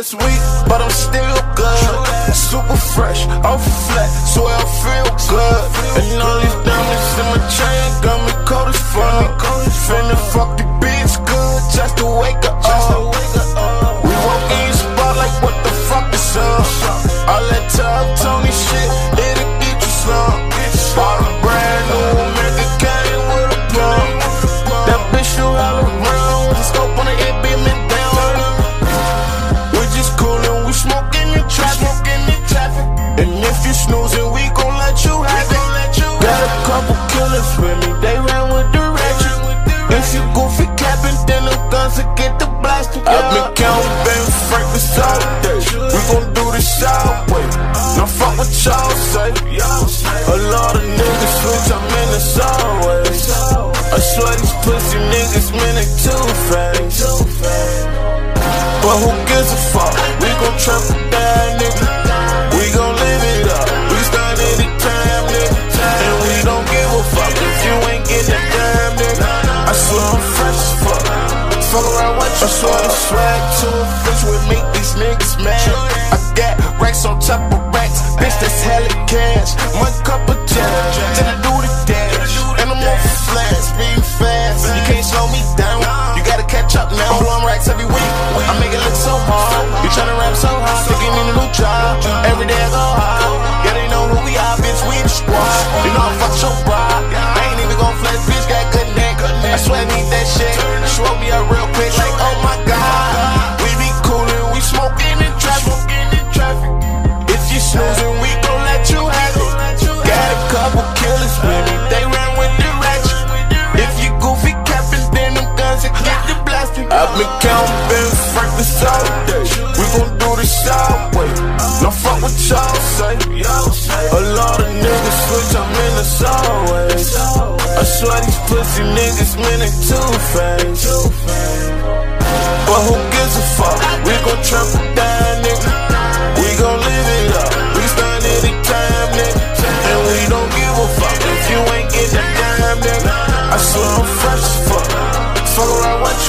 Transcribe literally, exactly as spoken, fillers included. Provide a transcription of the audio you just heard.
last week, but I'm still good. Super fresh, off flat, so I feel good. And all these diamonds in my chain got me cold as fuck. Finna fuck the bitch good just to wake her up. We won't eat spot like what the fuck is up. All that top Tony shit, it'll get you slump. Bought a brand new American came with a plug. That bitch you all around with a scope on the head, beaming down. We just coolin', we smoking in traffic. And if you snoozing, we gon' let you have it. Got a couple killers with me, they ran with the ratchet. If you goofy capping, then them guns will get the blasting. I've been counting Ben Franklin's all day. We gon' do this sideways. Now fuck what y'all say. A lot of niggas switch, I'm in this always. I swear these pussy niggas, man, they too fast. But who gives a fuck? We gon' trap with that nigga. We gon' live it up. We start anytime, nigga. And we don't give a fuck if you ain't getting that damn, nigga. I swear I'm fresh as fuck. Fuck around what you I swear the swag to a bitch would make these niggas mad. I got racks on top of racks, bitch, that's hella cash. One cup of jam, then I do the dash. And I'm on flat, speed fast. You can't slow me down, you gotta catch up now. I'm blowing racks every week, I make it look so hard. You tryna rap so hard, thinking in a new job. Every day I go hard, yeah, they know who we are, bitch, we the squad. You know I fuck your bride, I ain't even gon' flex, bitch, got good neck. I swear I need that shit, show me up real quick, like oh my god. We be coolin', we smoking in traffic. If you snoozing, we gon' let you have it. Got a couple killers with me, they ran with the ratchet. If you goofy capping, then them guns will get the blasting. I've been counting Ben Franklin's all day. We gon' do this sideways. Now fuck what y'all say. A lot of niggas switch, I'm in this always. I swear these pussy niggas, man, they too fast. But who gives a fuck? We gon' trap with that nigga. We gon' live it up. We start anytime, nigga. And we don't give a fuck if you ain't getting that damn, nigga. I swear I'm fresh as fuck. Fuck around what